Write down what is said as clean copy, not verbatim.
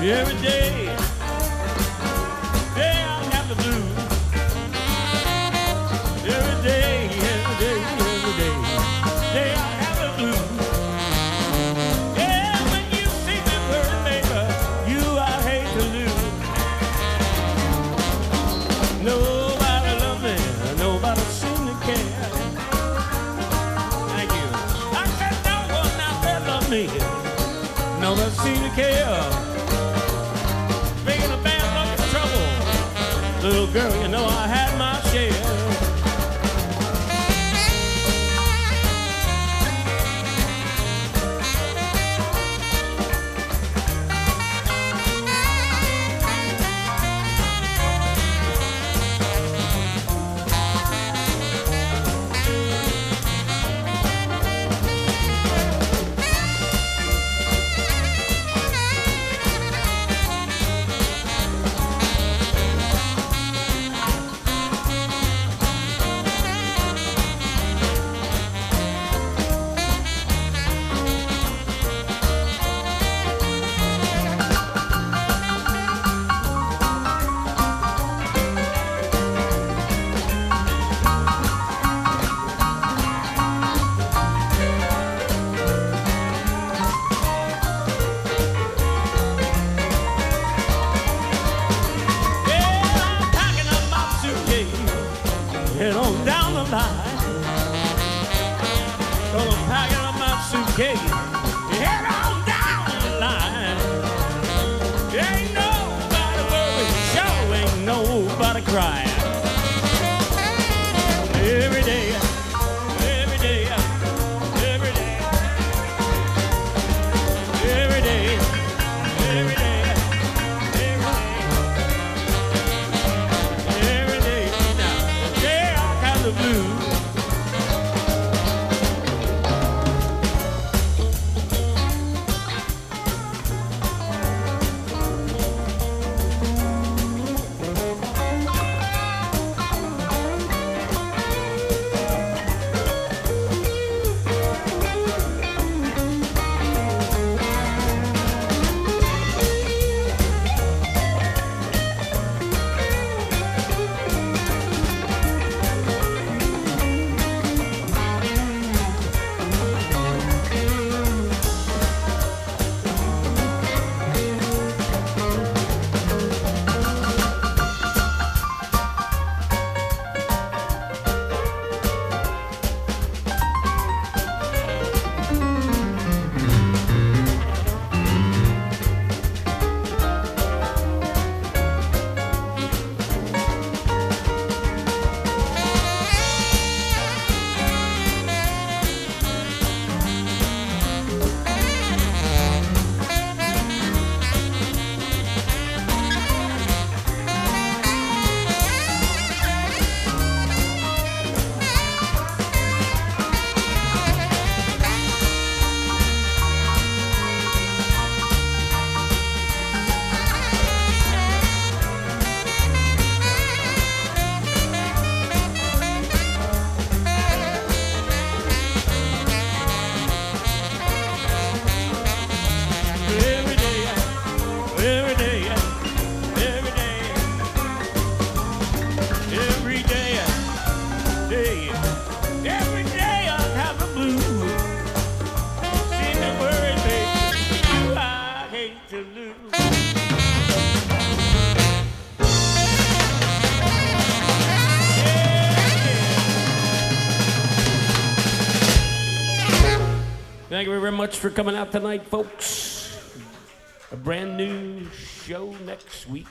Every day, day I got the blues. Every day, every day, every day, day I have the blues. Yeah, when you see me worried, baby, you I hate to lose. Nobody love me, nobody seem to care. Thank you. I said no one out there love me, nobody seem to care. Making a bad luck in trouble, little girl, you know I had my share. Head on down the line, gonna pack up my suitcase. Head on down the line. Ain't nobody worried, sure ain't nobody crying. Every day, every day, every day, every day, every day. The blues. Thank you very much for coming out tonight, folks. A brand new show next week.